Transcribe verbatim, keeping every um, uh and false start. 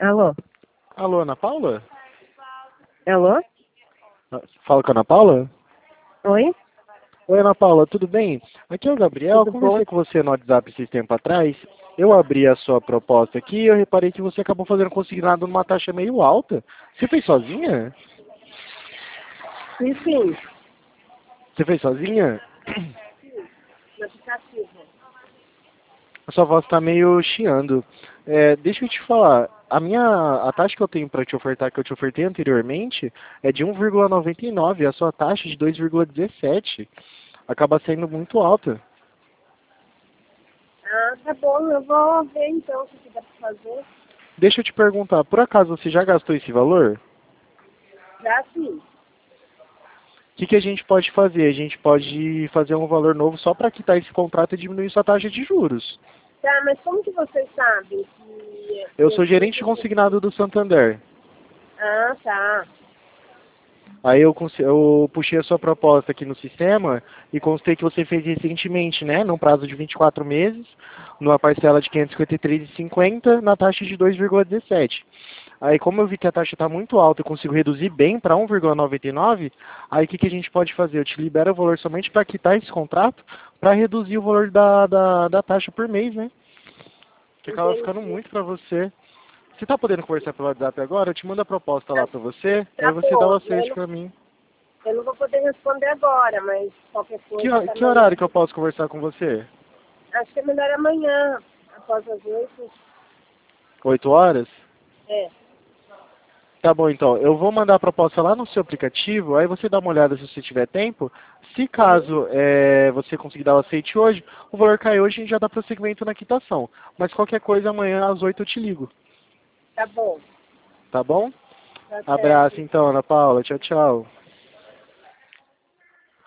Alô? Alô, Ana Paula? Alô? Ah, Fala com a Ana Paula? Oi? Oi, Ana Paula, tudo bem? Aqui é o Gabriel, eu Tudo bom? conversei com você no WhatsApp esses tempo atrás. Eu abri a sua proposta aqui e eu reparei que você acabou fazendo consignado numa taxa meio alta. Você fez sozinha? Sim, sim. Você fez sozinha? No aplicativo. A sua voz está meio chiando. É, deixa eu te falar, a minha a taxa que eu tenho para te ofertar, que eu te ofertei anteriormente, é de um vírgula noventa e nove, a sua taxa é de dois vírgula dezessete. Acaba sendo muito alta. Ah, tá bom. Eu vou ver então o que dá pra fazer. Deixa eu te perguntar, por acaso você já gastou esse valor? Já sim. O que, que a gente pode fazer? A gente pode fazer um valor novo só para quitar esse contrato e diminuir sua taxa de juros. Tá, mas como que vocês sabem que... Eu que sou gerente consignado do Santander. Ah, tá. Aí eu, cons- eu puxei a sua proposta aqui no sistema e constatei que você fez recentemente, né? Num prazo de vinte e quatro meses, numa parcela de quinhentos e cinquenta e três reais e cinquenta centavos, na taxa de dois vírgula dezessete. Aí como eu vi que a taxa está muito alta e consigo reduzir bem para um vírgula noventa e nove, aí o que, que a gente pode fazer? Eu te libero o valor somente para quitar esse contrato, para reduzir o valor da, da, da taxa por mês, né? Que acaba ficando Entendi. muito para você. Você está podendo conversar pelo WhatsApp agora? Eu te mando a proposta lá Tá, para você, e aí tá você dá o bom. Eu aceite não, para mim. eu não vou poder responder agora, mas qualquer Que, coisa ho- tá que amanhã. horário que eu posso conversar com você? Acho que é melhor amanhã, após as oito. Oito horas? É, Tá bom, então. Eu vou mandar a proposta lá no seu aplicativo, aí você dá uma olhada se você tiver tempo. Se uhum. caso é, você conseguir dar o aceite hoje, o valor cai hoje e a gente já dá prosseguimento na quitação. Mas qualquer coisa, amanhã às oito eu te ligo. Tá bom. Tá bom? Tá Abraço certo. então, Ana Paula. Tchau, tchau.